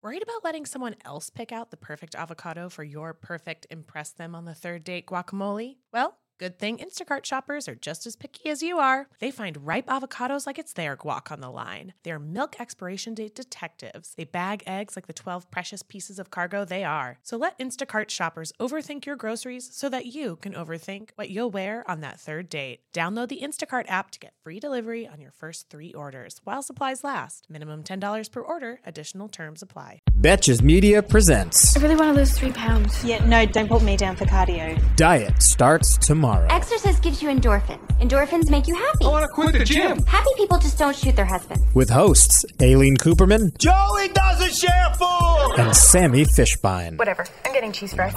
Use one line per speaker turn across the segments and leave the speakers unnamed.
Worried about letting someone else pick out the perfect avocado for your perfect impress them on the third date guacamole? Well, good thing Instacart shoppers are just as picky as you are. They find ripe avocados like it's their guac on the line. They're milk expiration date detectives. They bag eggs like the 12 precious pieces of cargo they are. So let Instacart shoppers overthink your groceries so that you can overthink what you'll wear on that third date. Download the Instacart app to get free delivery on your first 3 orders while supplies last. Minimum $10 per order. Additional terms apply.
Betches Media presents
I really want to lose 3 pounds.
Yeah, no, don't put me down for cardio.
Diet Starts Tomorrow.
Exercise gives you endorphins. Endorphins make you happy.
I want to quit the gym.
Happy people just don't shoot their husbands.
With hosts Aileen Cooperman,
Joey doesn't share food.
and Sammy Fishbein.
Whatever. I'm getting cheese fries.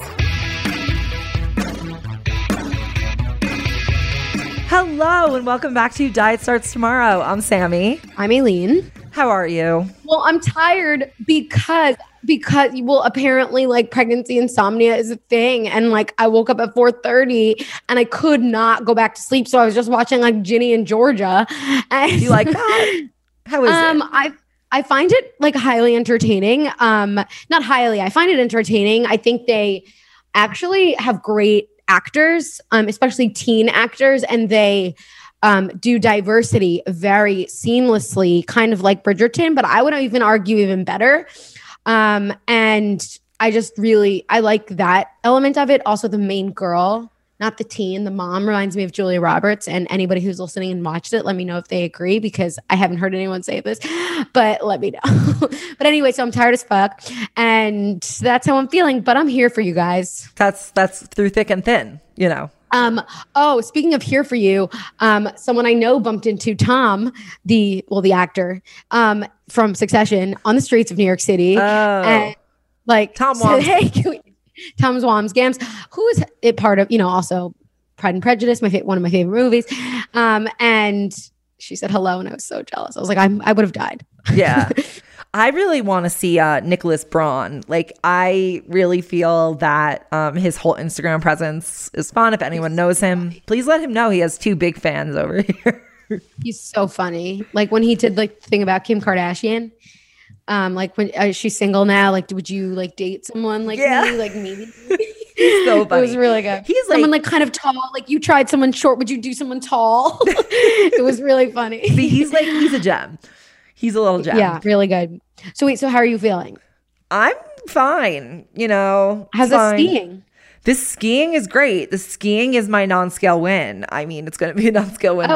Hello and welcome back to Diet Starts Tomorrow. I'm Sammy.
I'm Aileen.
How are you?
Well, I'm tired because apparently like pregnancy insomnia is a thing, and like I woke up at 4:30 and I could not go back to sleep, so I was just watching like Ginny and Georgia. And
You like that? How is it?
I find it like highly entertaining. Not highly. I find it entertaining. I think they actually have great actors, especially teen actors, and they do diversity very seamlessly, kind of like Bridgerton, but I would even argue even better. And I like that element of it. Also, the main girl, not the teen, the mom reminds me of Julia Roberts. And anybody who's listening and watched it, let me know if they agree, because I haven't heard anyone say this, but let me know. But anyway, so I'm tired as fuck, and that's how I'm feeling, but I'm here for you guys.
That's through thick and thin, you know.
Speaking of here for you, someone I know bumped into Tom, the actor, from Succession on the streets of New York City. And like
Tom
said,
Wams.
hey, Tom Gams, who is it part of, also Pride and Prejudice, one of my favorite movies. And she said hello, and I was so jealous. I was like, I would have died.
Yeah. I really want to see Nicholas Braun. Like, I really feel that his whole Instagram presence is fun. If anyone knows him, please let him know he has 2 big fans over here.
He's so funny. Like when he did like the thing about Kim Kardashian, like when she's single now, like would you like date someone like me? Like maybe.
He's so funny.
It was really good.
He's
someone like kind of tall. Like you tried someone short, would you do someone tall? It was really funny.
See, he's a gem. He's a little gem.
Yeah, really good. So wait, so how are you feeling?
I'm fine.
How's the skiing?
This skiing is great. The skiing is my non-scale win. I mean, it's going to be a non-scale win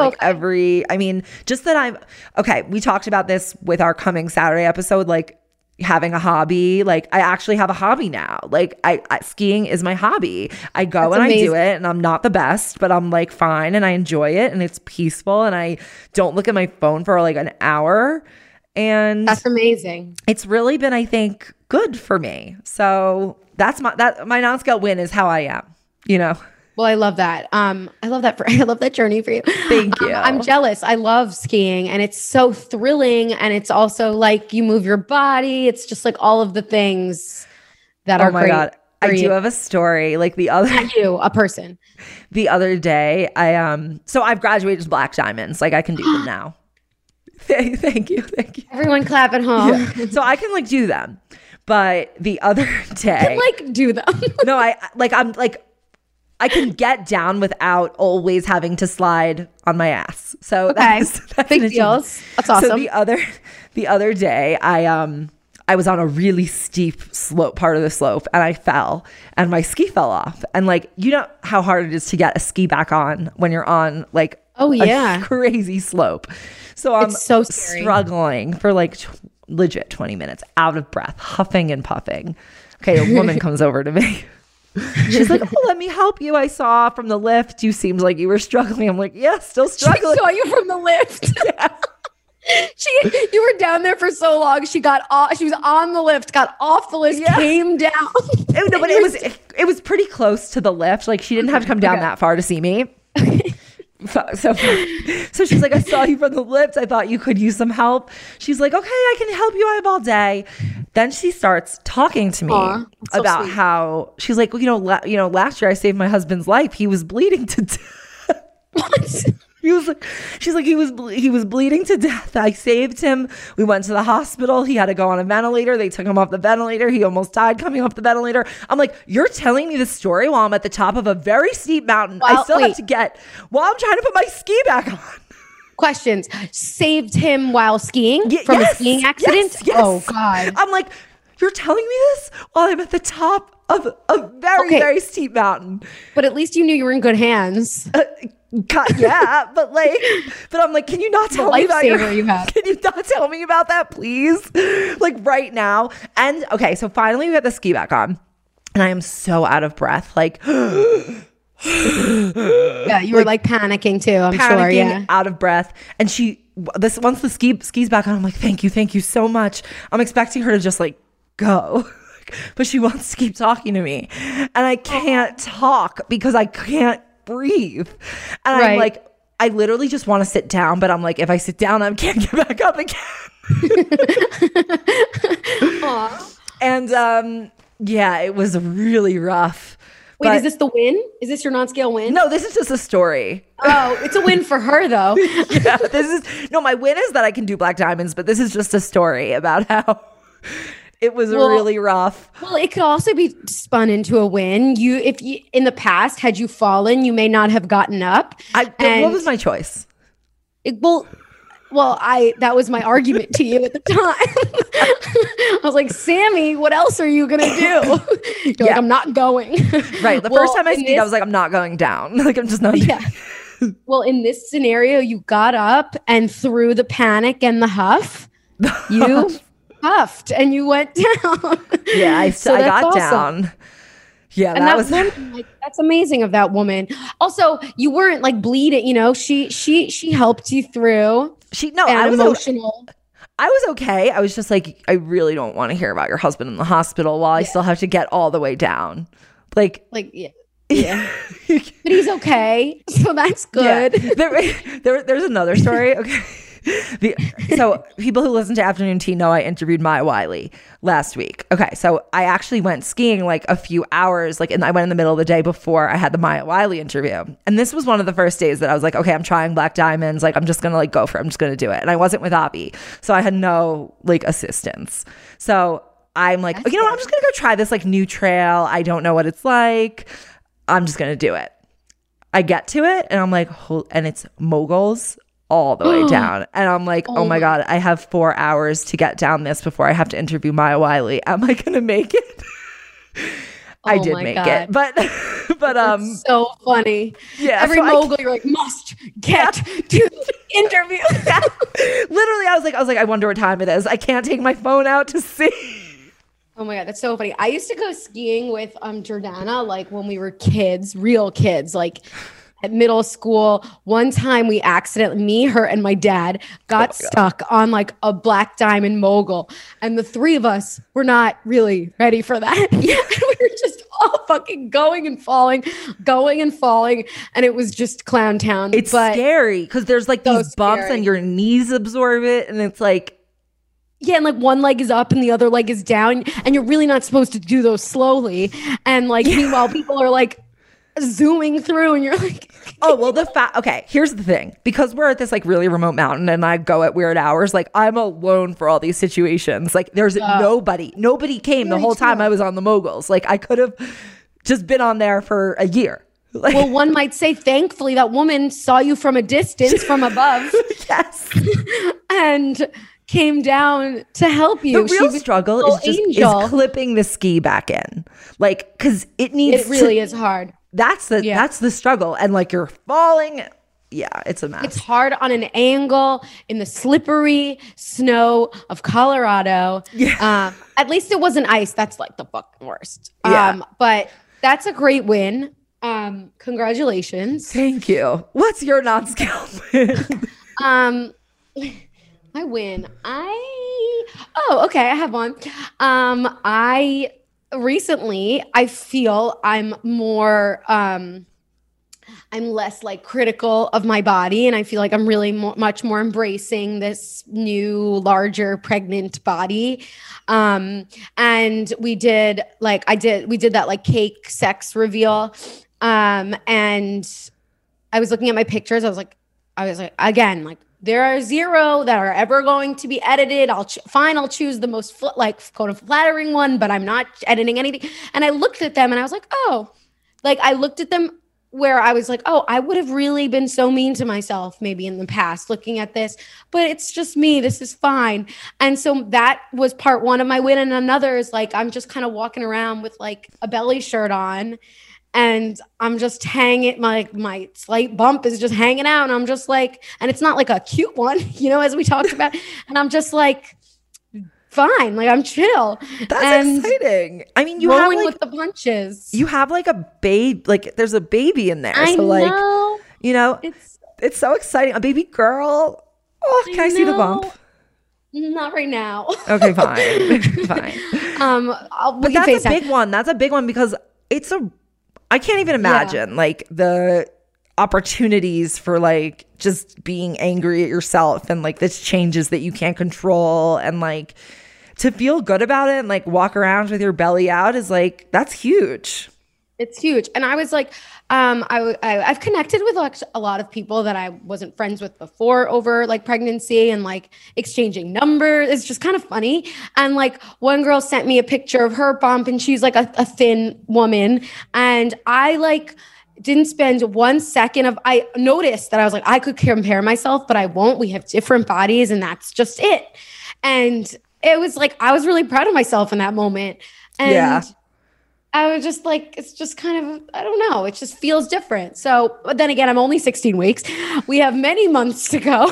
just that okay, we talked about this with our coming Saturday episode, like having a hobby. Like I actually have a hobby now. Like I skiing is my hobby. I go That's and amazing. I do it, and I'm not the best, but I'm like fine, and I enjoy it, and it's peaceful, and I don't look at my phone for like an hour. And
that's amazing.
It's really been, I think, good for me. So that's my non-scale win is how I am,
Well, I love that. I love that journey for you.
Thank you.
I'm jealous. I love skiing, and it's so thrilling, and it's also like you move your body. It's just like all of the things that are great. Oh my God.
I do have a story. Like
a person.
The other day, so I've graduated to Black Diamonds. Like I can do them now. Thank you.
Everyone clap at home.
Yeah. So I can like do them. But the other day,
do them.
No, I can get down without always having to slide on my ass. So
okay. That's big deals. That's awesome.
So the other day, I was on a really steep part of the slope, and I fell, and my ski fell off. And like, you know how hard it is to get a ski back on when you're on like a crazy slope. So I'm
so
struggling for like legit 20 minutes, out of breath, huffing and puffing. Okay, a woman comes over to me. She's like, "Oh, let me help you. I saw from the lift you seemed like you were struggling." I'm like, "Yeah, still struggling."
She saw you from the lift.
Yeah.
You were down there for so long. She got off. She was on the lift, got off the lift, came down.
No, but it was pretty close to the lift. Like she didn't have to come down that far to see me. So she's like, "I saw you from the lift. I thought you could use some help." She's like, "Okay, I can help you. I have all day." Then she starts talking to me about how she's like, "Well, last year I saved my husband's life. He was bleeding to death."
What?
She's like, he was bleeding to death. I saved him. We went to the hospital. He had to go on a ventilator. They took him off the ventilator. He almost died coming off the ventilator. I'm like, you're telling me this story while I'm at the top of a very steep mountain.
Well,
I still have to get while I'm trying to put my ski back on.
Questions. Saved him while skiing from a skiing accident?
Yes.
Oh, God.
I'm like, you're telling me this while I'm at the top of a very, very steep mountain.
But at least you knew you were in good hands.
Yeah, but I'm like, can you not tell me about Can you not tell me about that, please? Like right now. And okay, so finally we got the ski back on, and I am so out of breath. Like,
yeah, you were like panicking too. I'm sure. Yeah,
out of breath. And once the skis back on, I'm like, thank you so much. I'm expecting her to just like go. But she wants to keep talking to me, and I can't talk because I can't breathe. And I'm like, I literally just want to sit down, but I'm like, if I sit down, I can't get back up again. And yeah, it was really rough.
Wait, is this the win? Is this your non-scale win?
No, this is just a story.
Oh, it's a win for her though.
Yeah, my win is that I can do black diamonds, but this is just a story about how it was really rough. Well,
it could also be spun into a win. If you in the past, had you fallen, you may not have gotten up.
What was my choice?
That was my argument to you at the time. I was like, Sammy, what else are you gonna do? You're like, I'm not going.
Right. The first time I skied, I was like, I'm not going down. Like, I'm just not.
Yeah. Well, in this scenario, you got up, and through the panic and the huff, you huffed and you went down.
Yeah, I got awesome. Down. Yeah,
and that's amazing of that woman. Also, you weren't like bleeding. You know, she helped you through.
I was
emotional.
I was okay. I was just like, I really don't want to hear about your husband in the hospital while I still have to get all the way down. Yeah. But
he's okay, so that's good.
Yeah. There's another story. Okay. So people who listen to Afternoon Tea know I interviewed Maya Wiley last week. Okay, so I actually went skiing like a few hours, and I went in the middle of the day before I had the Maya Wiley interview. And this was one of the first days that I was like, okay, I'm trying black diamonds. Like, I'm just gonna go for it. I'm just gonna do it. And I wasn't with Avi, so I had no assistance. So I'm like, I'm just gonna go try this new trail. I don't know what it's like. I'm just gonna do it. I get to it, and I'm like, and it's moguls all the way down. And I'm like, oh my God, I have 4 hours to get down this before I have to interview Maya Wiley. Am I going to make it? I did make it. But
it's so funny.
Yeah.
Every mogul you're like, must get to the interview.
Yeah. Literally, I was like, I wonder what time it is. I can't take my phone out to see.
Oh my God, that's so funny. I used to go skiing with Jordana, when we were kids, real kids, at middle school. One time we me, her, and my dad got stuck on a black diamond mogul. And the three of us were not really ready for that. Yeah. We were just all fucking going and falling. And it was just clown town.
It's scary because there's these bumps and your knees absorb it. And it's
yeah, and one leg is up and the other leg is down. And you're really not supposed to do those slowly. And meanwhile, people are zooming through and you're like,
oh, well, okay, here's the thing. Because we're at this really remote mountain and I go at weird hours, I'm alone for all these situations. There's nobody came the whole time I was on the moguls. I could have just been on there for a year.
Well, one might say, thankfully, that woman saw you from a distance, from above.
Yes.
And came down to help you.
The real struggle is clipping the ski back in. Because it
really is hard.
That's the struggle. And you're falling. Yeah, it's a mess.
It's hard on an angle in the slippery snow of Colorado.
Yeah.
At least it wasn't ice. That's the fucking worst.
Yeah.
But that's a great win. Congratulations.
Thank you. What's your non-scale win?
My win. Okay, I have one. Recently, I feel I'm more, I'm less critical of my body. And I feel like I'm really much more embracing this new, larger, pregnant body. And we did that cake sex reveal. And I was looking at my pictures. I was like, I was like, again, like there are 0 that are ever going to be edited. I'll choose the most quote of flattering one, but I'm not editing anything. And I looked at them and I was like, oh, like I looked at them where I was like, oh, I would have really been so mean to myself maybe in the past looking at this, but it's just me. This is fine. And so that was part one of my win. And another is like, I'm just kind of walking around with like a belly shirt on and I'm just hanging, my slight bump is just hanging out. And I'm just like, and it's not like a cute one, you know, as we talked about. And I'm just like, fine, like I'm chill.
That's exciting. I mean, you
rolling
have like,
with the punches.
You have like a babe, like there's a baby in there.
I
so like,
know.
you know, it's so exciting. A baby girl. Oh, can I see the bump?
Not right now.
Okay, fine. Fine. But that's a big one. That's a big one because I can't even imagine like the opportunities for like just being angry at yourself and like this changes that you can't control and like to feel good about it and like walk around with your belly out is like, that's huge.
It's huge. And I was like, I've connected with like a lot of people that I wasn't friends with before over like pregnancy and like exchanging numbers. It's just kind of funny. And like one girl sent me a picture of her bump and she's like a thin woman. And I like didn't spend 1 second I noticed that I was like, I could compare myself, but I won't. We have different bodies and that's just it. And it was like, I was really proud of myself in that moment. And I was just like, it's just kind of, I don't know. It just feels different. So, but then again, I'm only 16 weeks. We have many months to go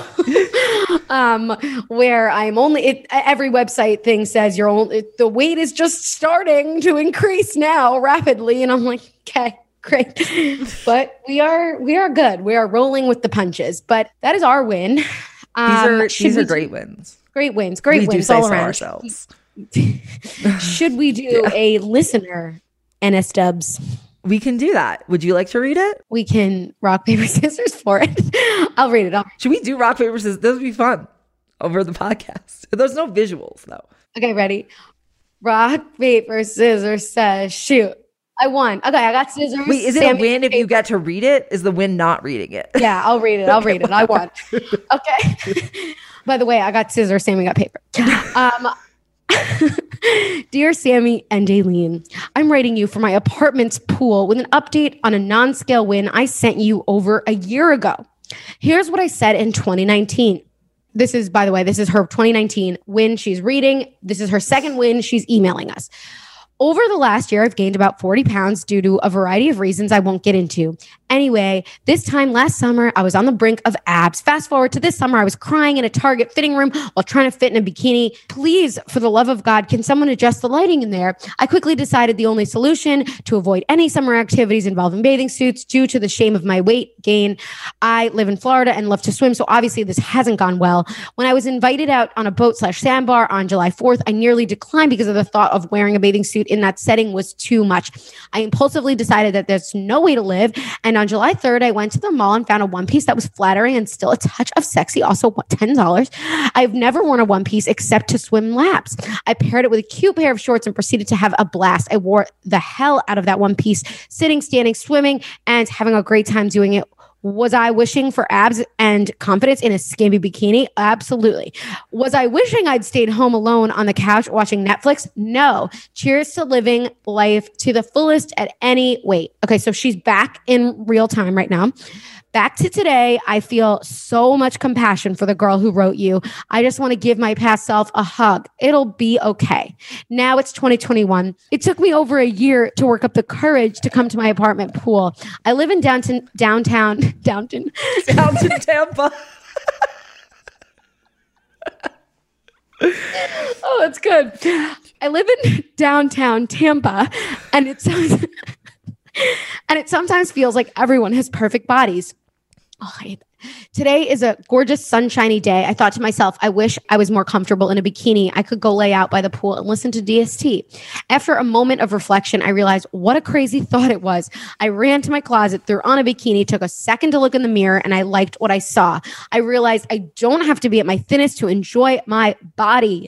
where I'm only, every website thing says the weight is just starting to increase now rapidly. And I'm like, okay, great. But we are good. We are rolling with the punches, but that is our win.
These are great wins.
Great wins. Great wins all around.
Ourselves.
Should we do a listener NS Dubs?
We can do that. Would you like to read it?
We can rock, paper, scissors for it. I'll read it.
Should we do rock, paper, scissors? This would be fun over the podcast. There's no visuals though.
Okay, ready? Rock, paper, scissors, says shoot. I won. Okay, I got scissors.
Wait, is it a win if you get to read it? Is the win not reading it?
Yeah, I'll read it. I won. Okay. By the way, I got scissors. Sammy got paper. Dear Sammy and Aileen, I'm writing you for my apartment's pool with an update on a non-scale win I sent you over a year ago. Here's what I said in 2019. This is her 2019 win she's reading. This is her second win. She's emailing us. Over the last year, I've gained about 40 pounds due to a variety of reasons I won't get into. Anyway, this time last summer, I was on the brink of abs. Fast forward to this summer, I was crying in a Target fitting room while trying to fit in a bikini. Please, for the love of God, can someone adjust the lighting in there? I quickly decided the only solution to avoid any summer activities involving bathing suits due to the shame of my weight gain. I live in Florida and love to swim, so obviously this hasn't gone well. When I was invited out on a boat/sandbar on July 4th, I nearly declined because of the thought of wearing a bathing suit in that setting was too much. I impulsively decided that there's no way to live, and on July 3rd, I went to the mall and found a one piece that was flattering and still a touch of sexy, also $10. I've never worn a one piece except to swim laps. I paired it with a cute pair of shorts and proceeded to have a blast. I wore the hell out of that one piece, sitting, standing, swimming, and having a great time doing it. Was I wishing for abs and confidence in a skimpy bikini? Absolutely. Was I wishing I'd stayed home alone on the couch watching Netflix? No. Cheers to living life to the fullest at any weight. Okay, so she's back in real time right now. Back to today, I feel so much compassion for the girl who wrote you. I just want to give my past self a hug. It'll be okay. Now it's 2021. It took me over a year to work up the courage to come to my apartment pool. I live in downtown
Tampa.
Oh, that's good. I live in downtown Tampa, and it sometimes feels like everyone has perfect bodies. Oh, today is a gorgeous sunshiny day. I thought to myself, I wish I was more comfortable in a bikini. I could go lay out by the pool and listen to DST. After a moment of reflection, I realized what a crazy thought it was. I ran to my closet, threw on a bikini, took a second to look in the mirror, and I liked what I saw. I realized I don't have to be at my thinnest to enjoy my body.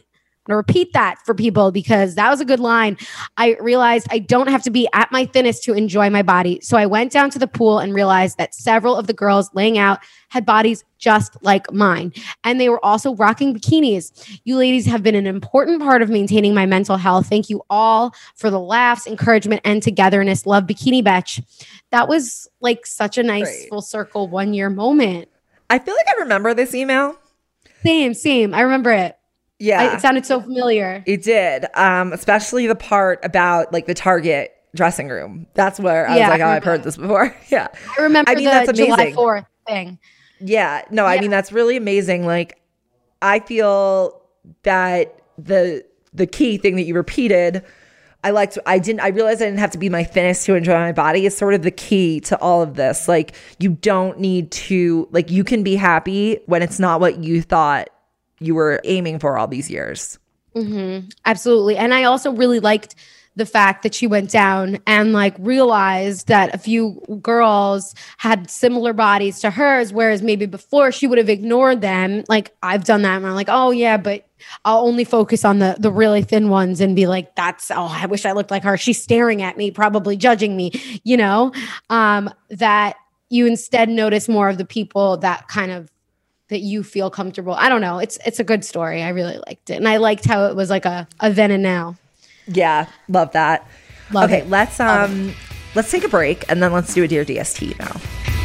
I'm going to repeat that for people because that was a good line. I realized I don't have to be at my thinnest to enjoy my body. So I went down to the pool and realized that several of the girls laying out had bodies just like mine. And they were also rocking bikinis. You ladies have been an important part of maintaining my mental health. Thank you all for the laughs, encouragement, and togetherness. Love, Bikini Betch. That was like such a nice full circle 1 year moment.
I feel like I remember this email.
Same. I remember it.
Yeah.
It sounded so familiar.
It did. Especially the part about like the Target dressing room. That's where I was like, oh, I've heard this before. Yeah.
I remember the July 4th thing.
Yeah. No, I mean, that's really amazing. Like, I feel that the key thing that you repeated, I realized I didn't have to be my thinnest to enjoy my body is sort of the key to all of this. Like, you don't need to, like, you can be happy when it's not what you thought you were aiming for all these years.
Mm-hmm. Absolutely. And I also really liked the fact that she went down and like realized that a few girls had similar bodies to hers, whereas maybe before she would have ignored them. Like, I've done that and I'm like, oh yeah, but I'll only focus on the really thin ones and be like, I wish I looked like her. She's staring at me, probably judging me, you know, that you instead notice more of the people that that you feel comfortable. I don't know. It's a good story. I really liked it. And I liked how it was like a then and now.
Yeah. Love that.
Love it.
Let's take a break and then let's do a Dear DST now.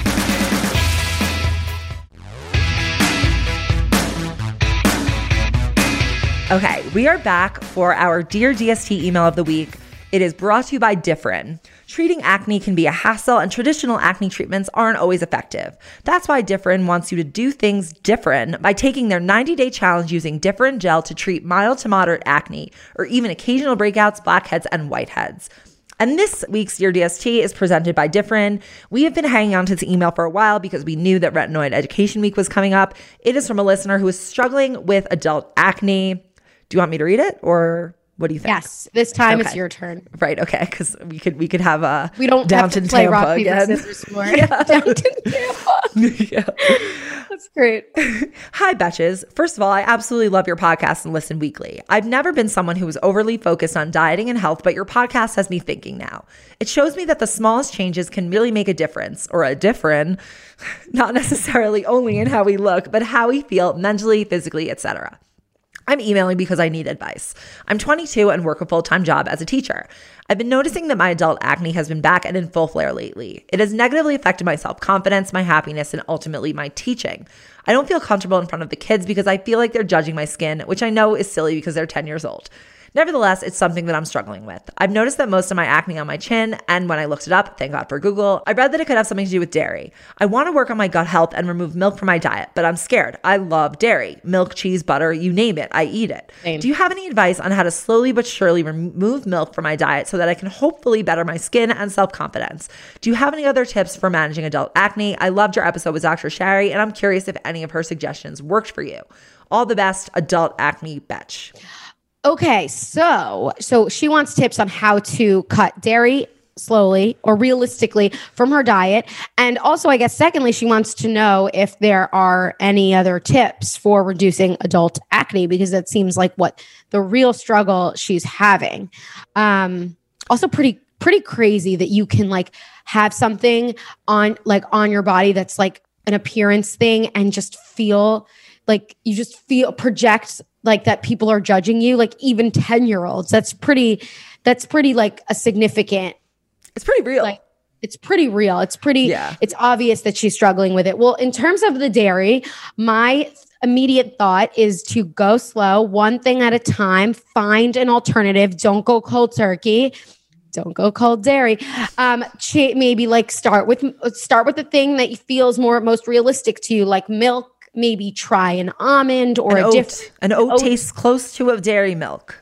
Okay, we are back for our Dear DST email of the week. It is brought to you by Differin. Treating acne can be a hassle and traditional acne treatments aren't always effective. That's why Differin wants you to do things different by taking their 90-day challenge using Differin gel to treat mild to moderate acne or even occasional breakouts, blackheads, and whiteheads. And this week's Dear DST is presented by Differin. We have been hanging on to this email for a while because we knew that Retinoid Education Week was coming up. It is from a listener who is struggling with adult acne. Do you want me to read it or what do you think?
Yes, this time it's your turn.
Right, okay, because we could have a
we don't
Downton
have to play
Tampa
rock, paper,
again.
scissors more. Yeah. Downton Tampa.
Yeah.
That's great.
Hi, Betches. First of all, I absolutely love your podcast and listen weekly. I've never been someone who was overly focused on dieting and health, but your podcast has me thinking now. It shows me that the smallest changes can really make a difference, or a difference, not necessarily only in how we look, but how we feel mentally, physically, etc. I'm emailing because I need advice. I'm 22 and work a full-time job as a teacher. I've been noticing that my adult acne has been back and in full flare lately. It has negatively affected my self-confidence, my happiness, and ultimately my teaching. I don't feel comfortable in front of the kids because I feel like they're judging my skin, which I know is silly because they're 10 years old. Nevertheless, it's something that I'm struggling with. I've noticed that most of my acne on my chin, and when I looked it up, thank God for Google, I read that it could have something to do with dairy. I want to work on my gut health and remove milk from my diet, but I'm scared. I love dairy. Milk, cheese, butter, you name it, I eat it.
Same.
Do you have any advice on how to slowly but surely remove milk from my diet so that I can hopefully better my skin and self-confidence? Do you have any other tips for managing adult acne? I loved your episode with Dr. Sherry, and I'm curious if any of her suggestions worked for you. All the best, Adult Acne Betch.
Okay, so she wants tips on how to cut dairy slowly or realistically from her diet. And also, I guess, secondly, she wants to know if there are any other tips for reducing adult acne, because that seems like what the real struggle she's having. Also pretty crazy that you can like have something on your body that's like an appearance thing and just feel like you just project like that people are judging you, like even 10-year-olds. That's pretty like a significant.
It's pretty real.
Like, it's pretty real. It's obvious that she's struggling with it. Well, in terms of the dairy, my immediate thought is to go slow, one thing at a time, find an alternative. Don't go cold turkey. Don't go cold dairy. Maybe like start with the thing that feels most realistic to you, like milk. Maybe try an almond or
an oat tastes close to a dairy milk.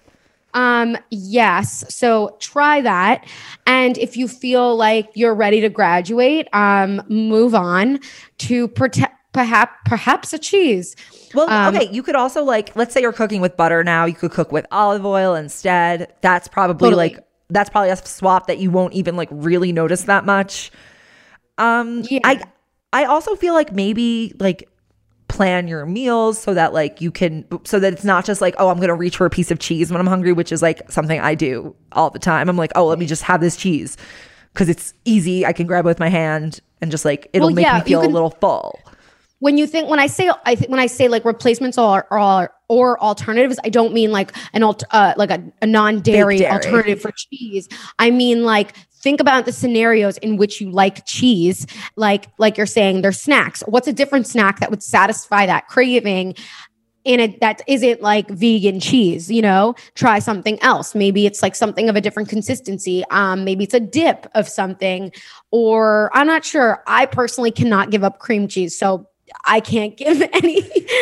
Yes. So try that. And if you feel like you're ready to graduate, move on to perhaps a cheese.
Well, okay. You could also let's say you're cooking with butter now. You could cook with olive oil instead. That's probably that's probably a swap that you won't even really notice that much. Yeah. I also feel like maybe plan your meals so that like so that it's not just like, oh, I'm going to reach for a piece of cheese when I'm hungry, which is like something I do all the time. I'm like, oh, let me just have this cheese because it's easy. I can grab it with my hand and just like, it'll make me feel a little full.
When I say like replacements or alternatives, I don't mean like a non-dairy alternative for cheese. I mean like, think about the scenarios in which you like cheese. Like you're saying, they're snacks. What's a different snack that would satisfy that craving? That isn't like vegan cheese, try something else. Maybe it's like something of a different consistency. Maybe it's a dip of something, or I'm not sure. I personally cannot give up cream cheese. So I can't give any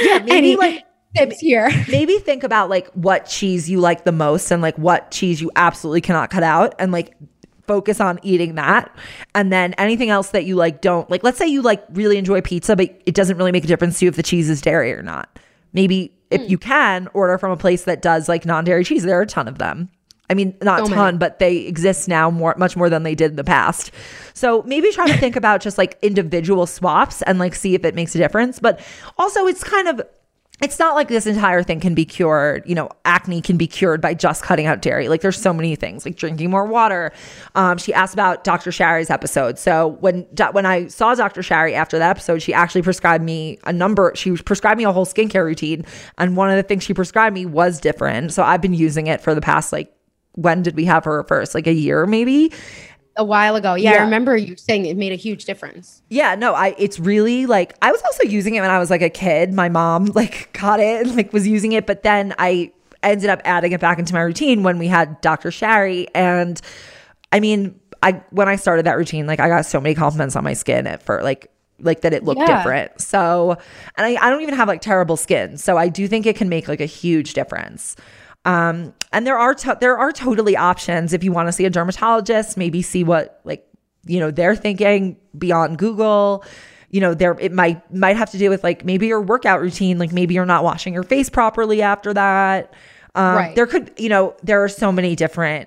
tips here.
Maybe think about like what cheese you like the most and like what cheese you absolutely cannot cut out, and like focus on eating that. And then anything else that you like don't like, let's say you like really enjoy pizza, but it doesn't really make a difference to you if the cheese is dairy or not. Maybe if you can order from a place that does like non-dairy cheese, there are a ton of them. I mean, not a ton, but they exist now much more than they did in the past. So maybe try to think about just like individual swaps and like see if it makes a difference. But also it's not like this entire thing can be cured. Acne can be cured by just cutting out dairy. Like there's so many things, like drinking more water. She asked about Dr. Shari's episode. So when I saw Dr. Shari after that episode, she actually prescribed me she prescribed me a whole skincare routine. And one of the things she prescribed me was different. So I've been using it for the past, like, when did we have her first? Like a year, maybe?
A while ago. Yeah, I remember you saying it made a huge difference.
Yeah, no, it's really like, I was also using it when I was like a kid. My mom like got it and like was using it, but then I ended up adding it back into my routine when we had Dr. Shari. And I mean, when I started that routine, like I got so many compliments on my skin for like that it looked different. So, and I don't even have like terrible skin. So I do think it can make like a huge difference. And there are totally options if you want to see a dermatologist, maybe see what they're thinking beyond Google. It might have to do with like maybe your workout routine, like maybe you're not washing your face properly after that. Right. There are so many different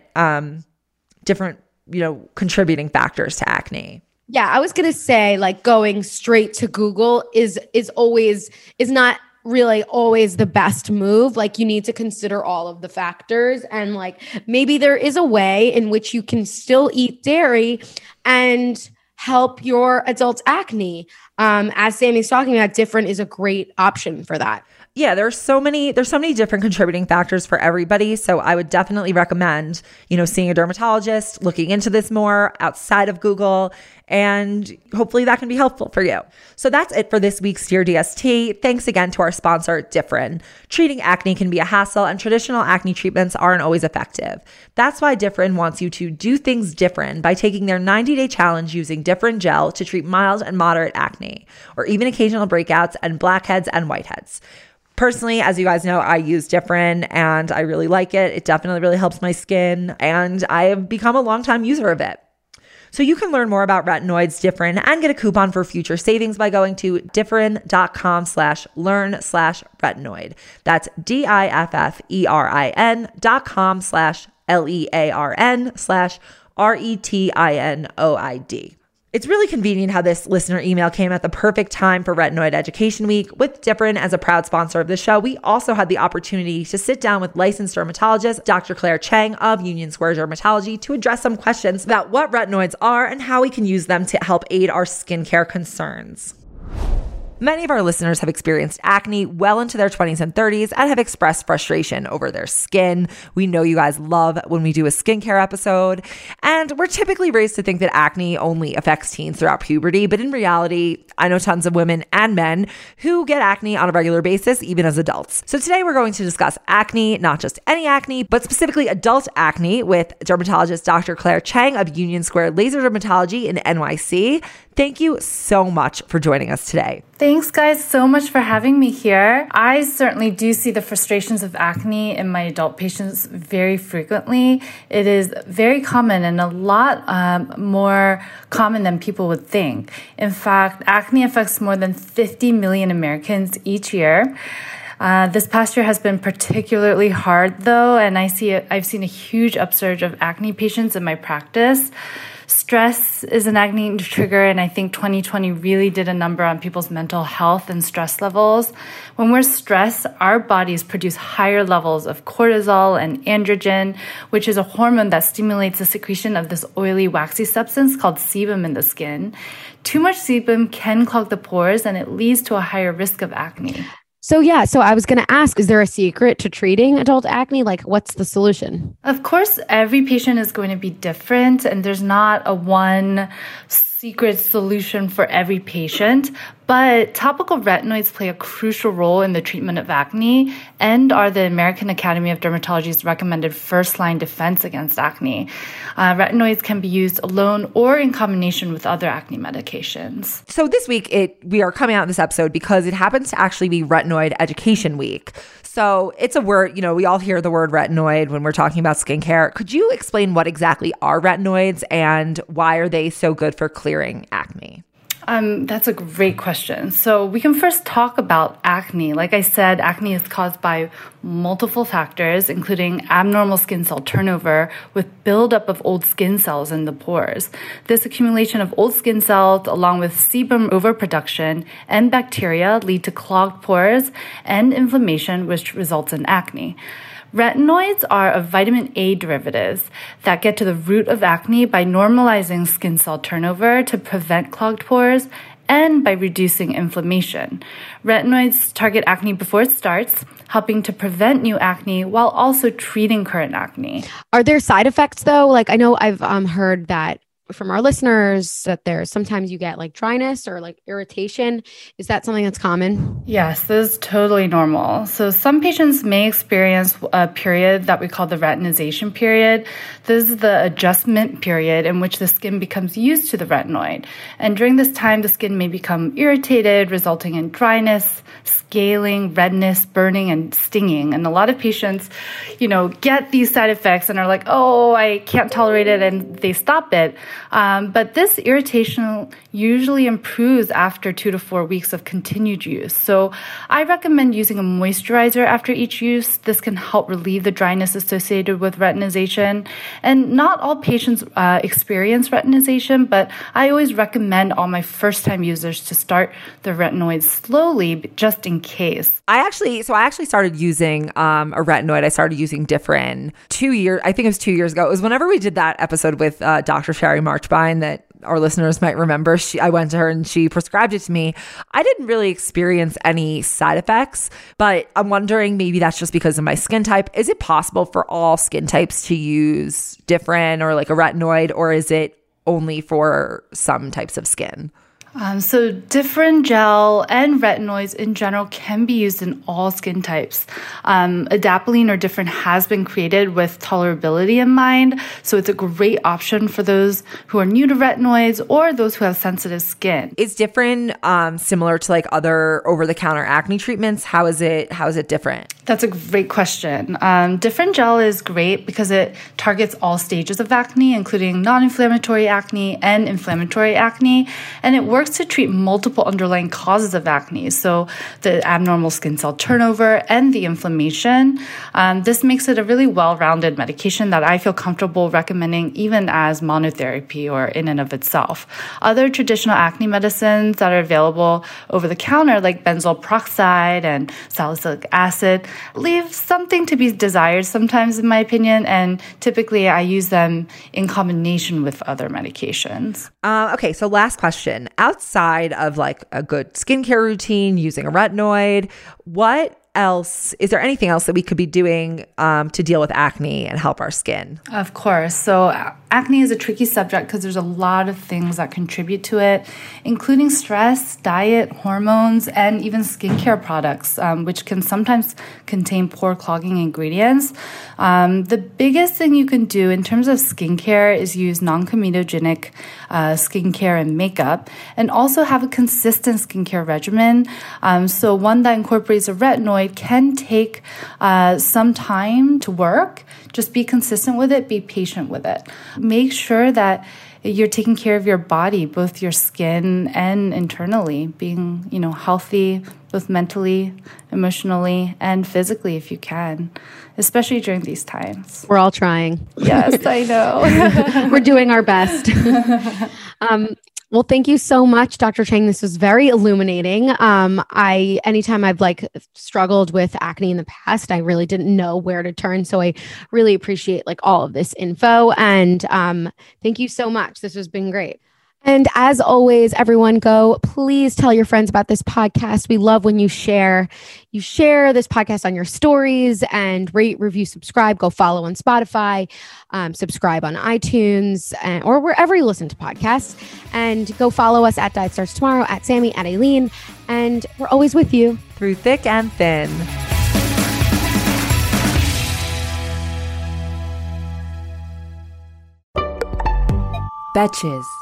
contributing factors to acne.
Yeah, I was gonna say like going straight to Google is not really always the best move. Like you need to consider all of the factors, and like maybe there is a way in which you can still eat dairy and help your adult acne. As Sammy's talking about, different is a great option for that.
Yeah, there's so many different contributing factors for everybody. So I would definitely recommend, seeing a dermatologist, looking into this more outside of Google, and hopefully that can be helpful for you. So that's it for this week's Dear DST. Thanks again to our sponsor, Differin. Treating acne can be a hassle, and traditional acne treatments aren't always effective. That's why Differin wants you to do things different by taking their 90-day challenge using Differin gel to treat mild and moderate acne, or even occasional breakouts and blackheads and whiteheads. Personally, as you guys know, I use Differin and I really like it. It definitely really helps my skin, and I have become a longtime user of it. So you can learn more about retinoids, Differin, and get a coupon for future savings by going to differin.com/learn/retinoid. That's DIFFERIN.com/LEARN/RETINOID. It's really convenient how this listener email came at the perfect time for Retinoid Education Week. With Differin as a proud sponsor of the show, we also had the opportunity to sit down with licensed dermatologist Dr. Claire Chang of Union Square Dermatology to address some questions about what retinoids are and how we can use them to help aid our skincare concerns. Many of our listeners have experienced acne well into their 20s and 30s and have expressed frustration over their skin. We know you guys love when we do a skincare episode, and we're typically raised to think that acne only affects teens throughout puberty, but in reality, I know tons of women and men who get acne on a regular basis, even as adults. So today we're going to discuss acne, not just any acne, but specifically adult acne with dermatologist Dr. Claire Chang of Union Square Laser Dermatology in NYC. Thank you so much for joining us today.
Thanks, guys, so much for having me here. I certainly do see the frustrations of acne in my adult patients very frequently. It is very common and a lot more common than people would think. In fact, acne affects more than 50 million Americans each year. This past year has been particularly hard, though, and I've seen a huge upsurge of acne patients in my practice. Stress is an acne trigger, and I think 2020 really did a number on people's mental health and stress levels. When we're stressed, our bodies produce higher levels of cortisol and androgen, which is a hormone that stimulates the secretion of this oily, waxy substance called sebum in the skin. Too much sebum can clog the pores, and it leads to a higher risk of acne.
So I was going to ask, is there a secret to treating adult acne? Like, what's the solution?
Of course, every patient is going to be different, and there's not a one secret solution for every patient, but topical retinoids play a crucial role in the treatment of acne and are the American Academy of Dermatology's recommended first-line defense against acne. Retinoids can be used alone or in combination with other acne medications.
So this week, we are coming out in this episode because it happens to actually be Retinoid Education Week. So it's a word, we all hear the word retinoid when we're talking about skincare. Could you explain what exactly are retinoids and why are they so good for clearing acne?
That's a great question. So we can first talk about acne. Like I said, acne is caused by multiple factors, including abnormal skin cell turnover with buildup of old skin cells in the pores. This accumulation of old skin cells, along with sebum overproduction and bacteria, lead to clogged pores and inflammation, which results in acne. Retinoids are a vitamin A derivatives that get to the root of acne by normalizing skin cell turnover to prevent clogged pores and by reducing inflammation. Retinoids target acne before it starts, helping to prevent new acne while also treating current acne.
Are there side effects though? Like I know I've heard that from our listeners that there's sometimes you get like dryness or like irritation. Is that something that's common?
Yes, this is totally normal. So some patients may experience a period that we call the retinization period. This is the adjustment period in which the skin becomes used to the retinoid. And during this time, the skin may become irritated, resulting in dryness, scaling, redness, burning, and stinging. And a lot of patients, get these side effects and are like, oh, I can't tolerate it, and they stop it. But this irritation usually improves after 2 to 4 weeks of continued use. So I recommend using a moisturizer after each use. This can help relieve the dryness associated with retinization. And not all patients experience retinization, but I always recommend all my first-time users to start the retinoids slowly, just in case.
I actually started using a retinoid. I started using Differin 2 years. I think it was 2 years ago. It was whenever we did that episode with Dr. Sherry Marchbein that our listeners might remember. I went to her and she prescribed it to me. I didn't really experience any side effects, but I'm wondering maybe that's just because of my skin type. Is it possible for all skin types to use Differin or like a retinoid, or is it only for some types of skin?
So Differin gel and retinoids in general can be used in all skin types. Adapalene or Differin has been created with tolerability in mind, so it's a great option for those who are new to retinoids or those who have sensitive skin.
Is Differin similar to like other over-the-counter acne treatments? How is it different?
That's a great question. Differin gel is great because it targets all stages of acne, including non-inflammatory acne and inflammatory acne, and it works to treat multiple underlying causes of acne, so the abnormal skin cell turnover and the inflammation. This makes it a really well-rounded medication that I feel comfortable recommending even as monotherapy or in and of itself. Other traditional acne medicines that are available over the counter, like benzoyl peroxide and salicylic acid, leave something to be desired sometimes, in my opinion, and typically I use them in combination with other medications.
Okay, so last question. Outside of like a good skincare routine, using a retinoid, what else, is there anything else that we could be doing to deal with acne and help our skin?
Of course. So acne is a tricky subject because there's a lot of things that contribute to it, including stress, diet, hormones, and even skincare products, which can sometimes contain pore clogging ingredients. The biggest thing you can do in terms of skincare is use non-comedogenic skincare and makeup, and also have a consistent skincare regimen. So one that incorporates a retinoid can take some time to work. Just be consistent with it, be patient with it. Make sure that you're taking care of your body, both your skin and internally, being, healthy both mentally, emotionally, and physically if you can, especially during these times.
We're all trying.
Yes, I know.
We're doing our best. Well, thank you so much, Dr. Chang. This was very illuminating. Anytime I've struggled with acne in the past, I really didn't know where to turn. So I really appreciate all of this info. And thank you so much. This has been great. And as always, everyone please tell your friends about this podcast. We love when you share this podcast on your stories and rate, review, subscribe, go follow on Spotify, subscribe on iTunes or wherever you listen to podcasts, and go follow us at Diet Starts Tomorrow, at Sammy, at Aileen. And we're always with you
through thick and thin. Betches.